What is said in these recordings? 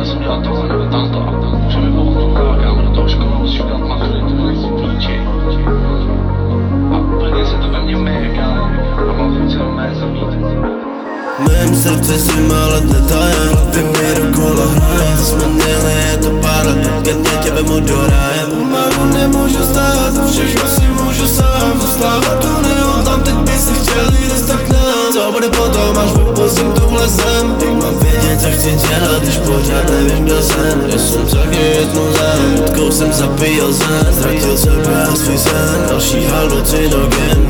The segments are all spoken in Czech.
já jsem dělal tohle nebo tamto a může mi pochopit, kámo, do toho školy musíš udělat maturitu, nejsi píči. A úplně se to ve mně meje, kámo, a mám chuť se do mé zabít. V mém srdci zima let netaje, hlavy mi dokola hraje. Co jsme měli, je to pár let, ke mně tě vemu do ráje. Pomalu nemůžu stát, a všechno si můžu sám zastávat tu neon, tam teď by si chtěl jít tak nám. Co bude potom, až vypustím tuhle zem? Jak mám vědět, co chci dělat, když pořád nevím, kdo jsem. Já jsem taky jednou zem, potkou jsem zapíjel zem. Ztratil sebe a svůj sen, další halucinogen.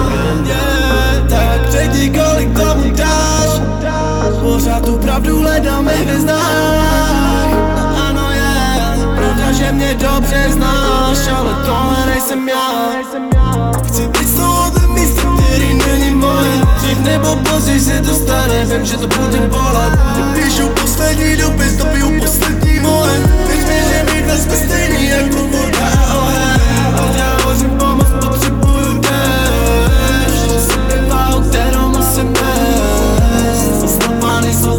Tak řekni, kolik tomu dáš. Pořád tu pravdu hledám ve hvězdách. Ano je, pravda, že mě dobře znáš, ale tohle nejsem já. Chci být z tohohle místa, který není moje. Dřív nebo později se to stane, vím, že to bude bolet. Píšu poslední dopis, dopiju poslední moje. Víš mi, že my dnes jsme stejný jako voda a oheň. A já hořím pomoc, potřebuju déšť. Jsem váhu, kterou musím nést. Stopány jsou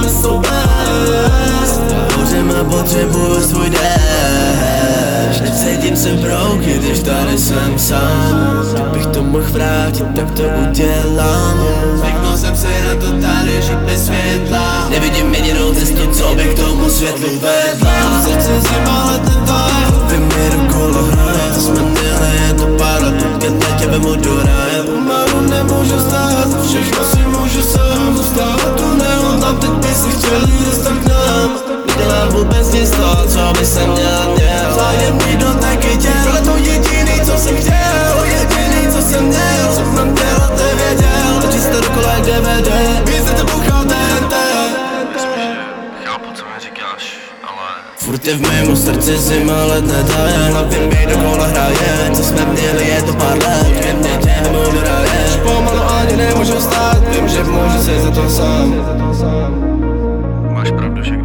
bez. Já hořím a potřebuju svůj déšť. Necítím se brouky, když tady jsem sám. Kdybych to mohl vrátit, tak to udělám. Zvyknul jsem si na to tady žít bez světla. Nevidím jedinou cestu, co by k tomu světlu vedla. V srdci zima let netaje, hlavy mi dokola hraje. Co jsme měli, je to pár let, ke mně tě vemu do ráje. Pomalu nemůžu stát, všechno si můžu sám zastávat tu neon, tam teď by si chtěl jít tak nám. Nedělám vůbec nic toho, co by se měl. Vzájemný doteky těl, ale to jediný, co jsem chtěl. To jediný, co jsem měl, co mám dělat, nevěděl. Točí se to dokola jak DVD, víc to bouchal TNT. Chápu, co mi říkáš, ale... Furt je v mému srdci zima let netaje, hlavě mi dokola hraje. Co jsme měli, je to pár let, ke mně tě vemu do ráje. Už pomalu ani nemůžu stát, vím, že můžu se za to sám. Máš pravdu, že